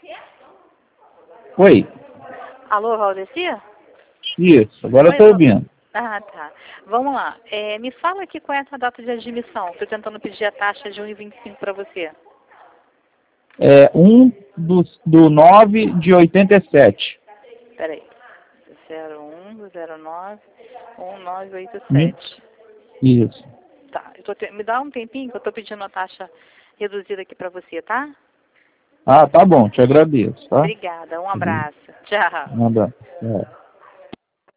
Oi. Alô, Valdeci? Isso, agora eu Oi, tô ouvindo. Ah, tá. Vamos lá. Me fala aqui qual é essa data de admissão. Estou tentando pedir a taxa de 1,25 para você. É 1 do 9 de 87. Peraí. 0109 Hum, 1987. Isso. Tá. Me dá um tempinho que eu estou pedindo a taxa reduzida aqui para você, tá? Ah, tá bom, te agradeço, tá? Obrigada. Um abraço. Tchau. Um abraço. É.